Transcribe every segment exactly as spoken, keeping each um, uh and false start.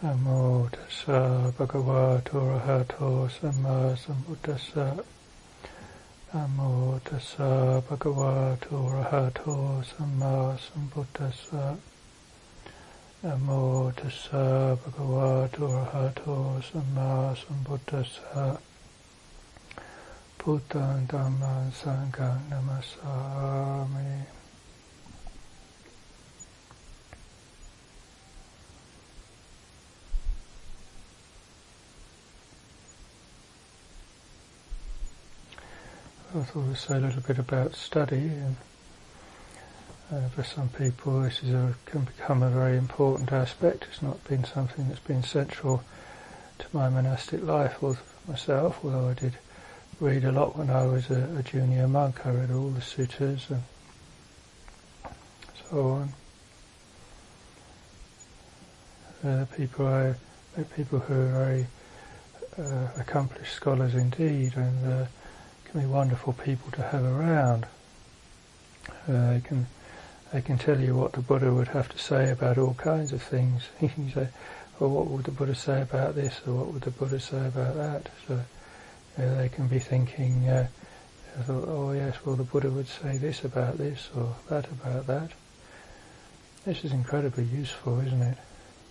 Namo tassa bhagavato arahato samma sambuddhassa. Namo tassa bhagavato arahato samma sambuddhassa. Namo tassa bhagavato arahato samma sambuddhassa. Buddhaṃ Dhammaṃ Sanghaṃ Namasāmi. I thought we'd say a little bit about study, and uh, for some people this is a, can become a very important aspect. It's not been something that's been central to my monastic life or myself, although I did read a lot when I was a, a junior monk. I read all the suttas and so on. Uh, people, I met people who are very uh, accomplished scholars indeed, and uh, can be wonderful people to have around. Uh, they can they can tell you what the Buddha would have to say about all kinds of things. You can say, well, what would the Buddha say about this, or what would the Buddha say about that? So uh, they can be thinking, uh, oh yes, well the Buddha would say this about this, or that about that. This is incredibly useful, isn't it?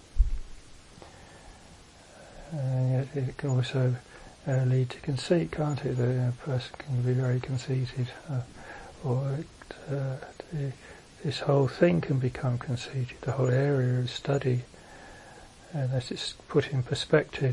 And yet it can also Uh, lead to conceit, can't it? That a person can be very conceited, uh, or it, uh, the, this whole thing can become conceited, the whole area of study, unless it's put in perspective.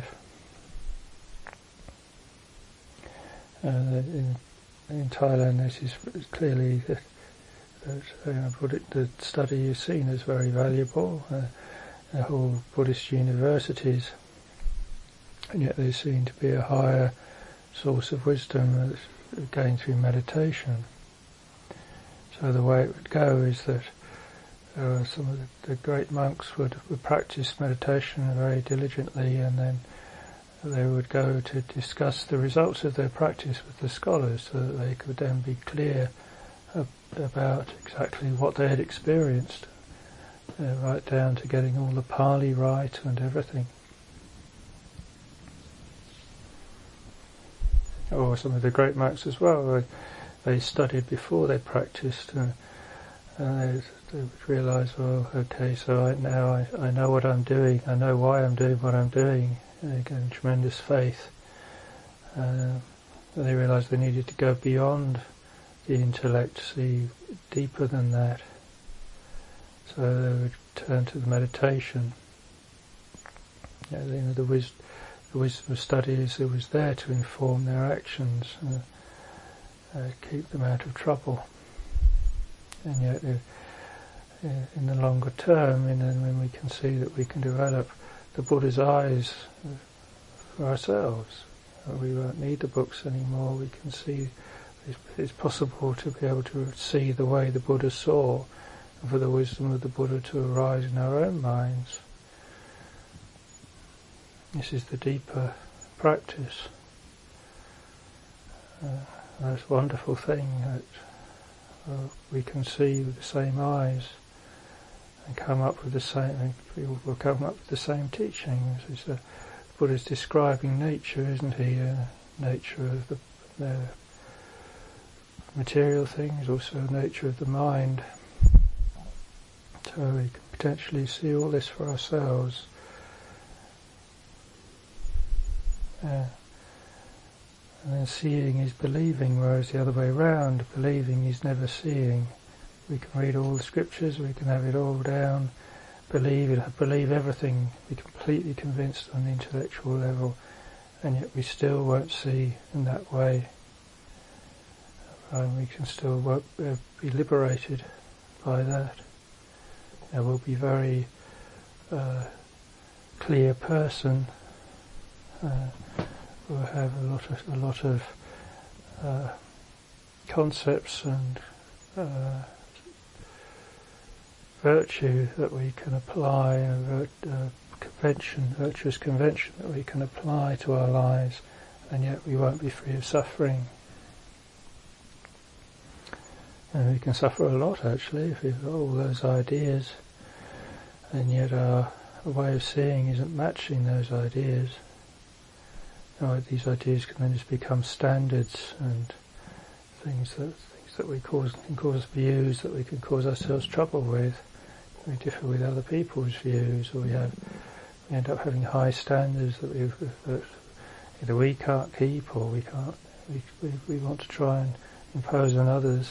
Uh, in, in Thailand, this is clearly that, that uh, the study is seen as very valuable. Uh, the whole Buddhist universities. And yet they seem to be a higher source of wisdom that's gained through meditation. So the way it would go is that uh, some of the, the great monks would, would practice meditation very diligently, and then they would go to discuss the results of their practice with the scholars, so that they could then be clear ab- about exactly what they had experienced, uh, right down to getting all the Pali right and everything. Or some of the great monks as well, they, they studied before they practiced, and, and they, they would realise, well, okay, so I, now I, I know what I'm doing, I know why I'm doing what I'm doing, and they get tremendous faith. Uh, they realised they needed to go beyond the intellect, see deeper than that. So they would turn to the meditation. You know, you know, the wisdom. The wisdom of study is it was there to inform their actions, uh, uh, keep them out of trouble. And yet, uh, in the longer term, in, when we can see that we can develop the Buddha's eyes for ourselves, uh, we won't need the books anymore. We can see it's, it's possible to be able to see the way the Buddha saw, and for the wisdom of the Buddha to arise in our own minds. This is the deeper practice. Uh, that's a wonderful thing that uh, we can see with the same eyes and come up with the same. We will come up with the same teachings. It's the Buddha's describing nature, isn't he? Uh, nature of the, the material things, also nature of the mind. So we can potentially see all this for ourselves. Uh, and then seeing is believing, whereas the other way round, believing is never seeing. We can read all the scriptures, we can have it all down, believe it, believe everything, be completely convinced on the intellectual level, and yet we still won't see in that way. And we can still work, uh, be liberated by that. There will be very uh, clear person. Uh, we'll have a lot of a lot of uh, concepts and uh, virtue that we can apply, and vir- uh, convention, virtuous convention that we can apply to our lives, and yet we won't be free of suffering. And we can suffer a lot actually if we've got all those ideas, and yet our way of seeing isn't matching those ideas. You know, these ideas can then just become standards and things that things that we cause can cause us views that we can cause ourselves trouble with. We differ with other people's views, or we have we end up having high standards that we that either we can't keep or we can't we we, we want to try and impose on others.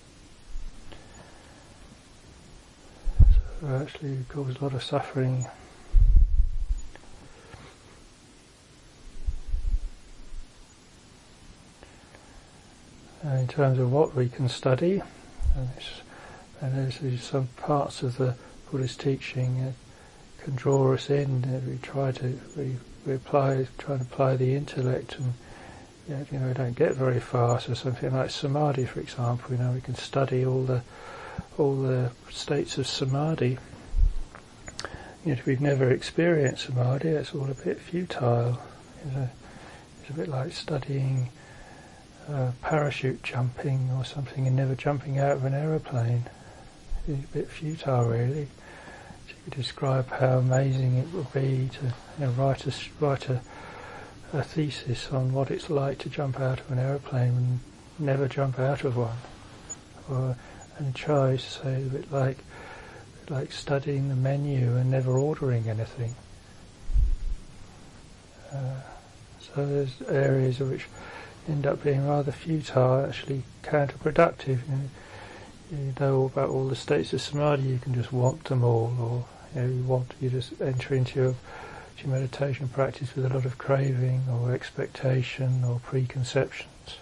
So actually, it causes a lot of suffering. Uh, in terms of what we can study, and, and there's some parts of the Buddhist teaching uh, can draw us in. Uh, we try to we, we apply, try to apply the intellect, and you know, you know, we don't get very far. So something like samadhi, for example, you know, we can study all the all the states of samadhi. You know, if we've never experienced samadhi, it's all a bit futile. It's a, it's a bit like studying Uh, parachute jumping or something and never jumping out of an aeroplane. It's a bit futile, really. So you could describe how amazing it would be to you know, write a write a, a thesis on what it's like to jump out of an aeroplane and never jump out of one. Or and Chai used to say a bit like a bit like studying the menu and never ordering anything. Uh, so there's areas of which end up being rather futile, actually counterproductive. You know, you know about all the states of samadhi, you can just want them all, or you know, you want you just enter into your, your meditation practice with a lot of craving or expectation or preconceptions.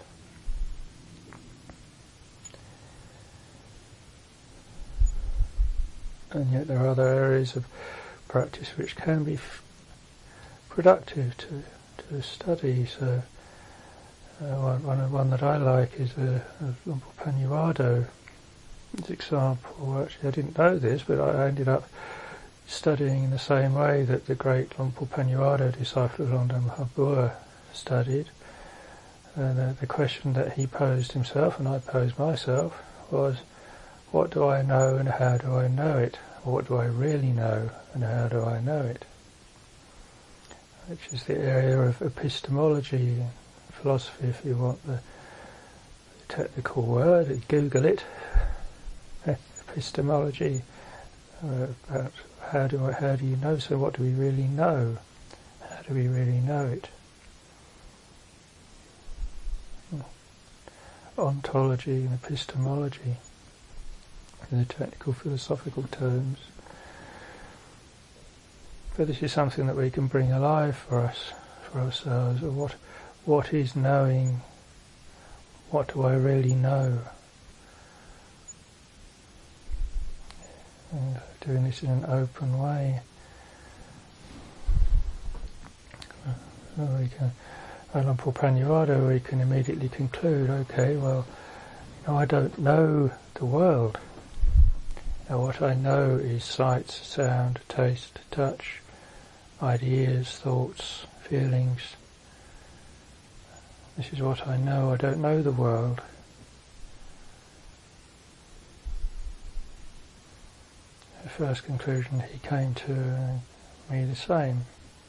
And yet there are other areas of practice which can be f- productive to to study. So Uh, one, one, one that I like is uh, Luang Por Pangyuado. This example, actually I didn't know this, but I ended up studying in the same way that the great Luang Por Pangyuado, disciple of Longdang Mahabua, studied. Uh, the, the question that he posed himself, and I posed myself, was, what do I know and how do I know it? Or what do I really know and how do I know it? Which is the area of epistemology, philosophy, if you want the technical word. Google it. Epistemology. Uh, about how do I, how do you know? So what do we really know? How do we really know it? Ontology and epistemology, in the technical philosophical terms. But this is something that we can bring alive for us, for ourselves. Or what? What is knowing? What do I really know? And doing this in an open way. We can, Luang Por Pangyuado, we can immediately conclude, okay, well, you know, I don't know the world. Now what I know is sight, sound, taste, touch, ideas, thoughts, feelings. This is what I know. I don't know the world. The first conclusion he came to, uh, me the same.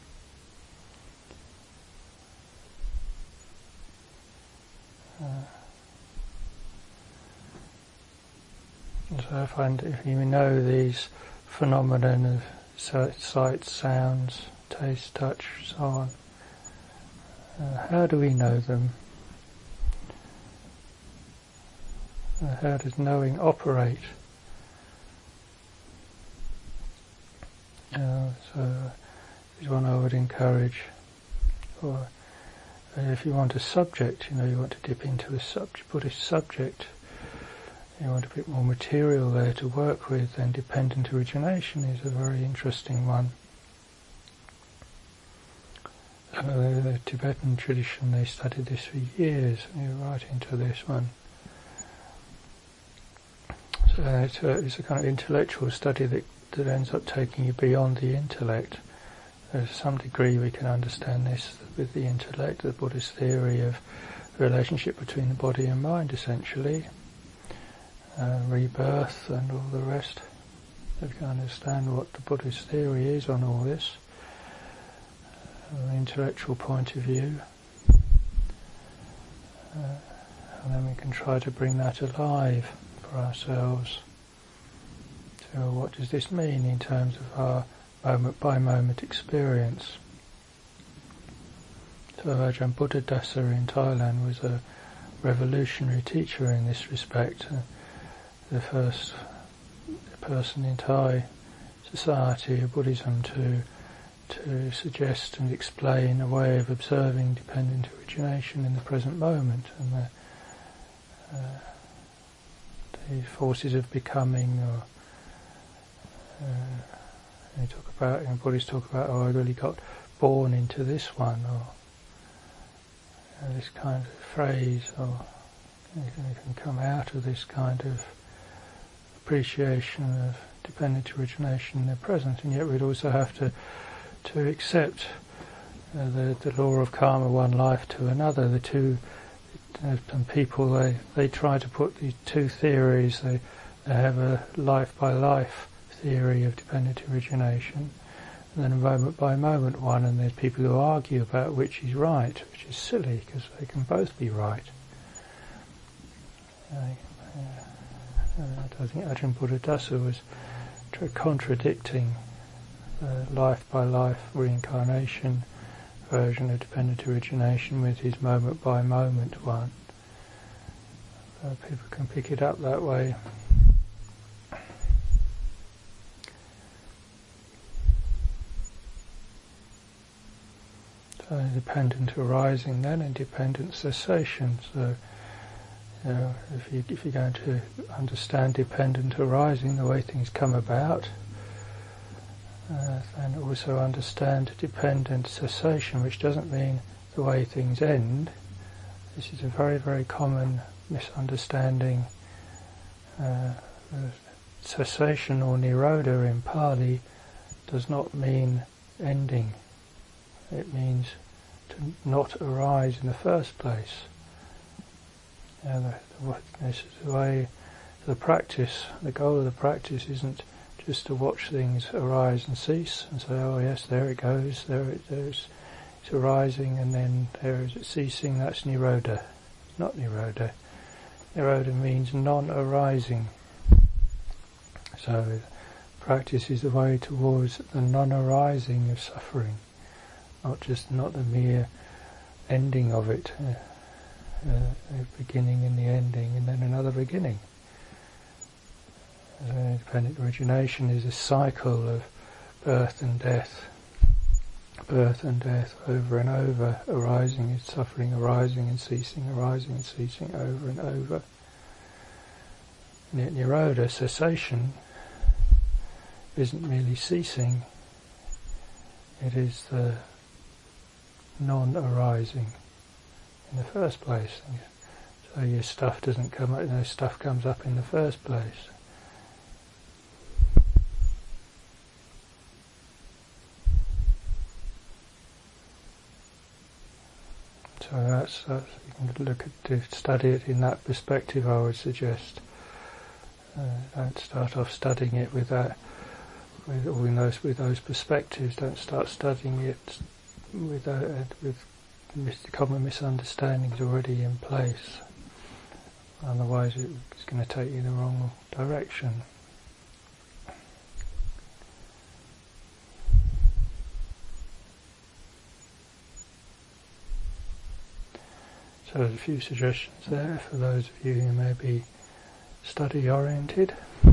Uh, so I find if you know these phenomena of sight, sounds, taste, touch, so on, Uh, how do we know them? Uh, how does knowing operate? Uh, so this is one I would encourage. Or uh, if you want a subject, you know, you want to dip into a subject, Buddhist subject, you want a bit more material there to work with, then dependent origination is a very interesting one. Uh, the Tibetan tradition, they studied this for years, and you're right into this one. So it's a, it's a kind of intellectual study that, that ends up taking you beyond the intellect. To some degree we can understand this with the intellect, the Buddhist theory of the relationship between the body and mind, essentially. Uh, rebirth and all the rest. so we can understand what the Buddhist theory is on all this, from an intellectual point of view, uh, and then we can try to bring that alive for ourselves. So what does this mean in terms of our moment by moment experience? So Ajahn Buddhadasa in Thailand was a revolutionary teacher in this respect, uh, the first person in Thai society of Buddhism to to suggest and explain a way of observing dependent origination in the present moment and the, uh, the forces of becoming, or uh, they talk about, you know, Buddhists talk about, oh, I really got born into this one, or you know, this kind of phrase, or you can, you can come out of this kind of appreciation of dependent origination in the present, and yet we'd also have to to accept uh, the the law of karma, one life to another. The two uh, and people they they try to put these two theories. They they have a life by life theory of dependent origination, and then a moment by moment one. And there's people who argue about which is right, which is silly because they can both be right. Uh, uh, I think Ajahn Buddhadasa was tra- contradicting the life by life reincarnation version of dependent origination with his moment by moment one. Uh, people can pick it up that way. So dependent arising then and dependent cessation. So you know, if you if you're going to understand dependent arising, the way things come about, Uh, and also understand dependent cessation, which doesn't mean the way things end. This is a very, very common misunderstanding. Uh, cessation or nirodha in Pali does not mean ending. It means to not arise in the first place. You know, the, the, this is the way, the practice, the goal of the practice isn't just to watch things arise and cease and say, oh yes, there it goes, there it goes, it's arising and then there is it ceasing. That's nirodha. It's not nirodha. Nirodha means non-arising. So practice is the way towards the non-arising of suffering, not just not the mere ending of it, uh, uh, a beginning and the ending and then another beginning. Uh, dependent origination is a cycle of birth and death, birth and death over and over, arising and suffering, arising and ceasing, arising and ceasing over and over. And nirodha, cessation, isn't merely ceasing, it is the non-arising in the first place. So your stuff doesn't come up, no stuff comes up in the first place. So that's, that's you can look at to study it in that perspective. I would suggest uh, don't start off studying it with that, with all in those with those perspectives. Don't start studying it with uh, with mis- common misunderstandings already in place. Otherwise, it's going to take you in the wrong direction. So there's a few suggestions there for those of you who may be study oriented.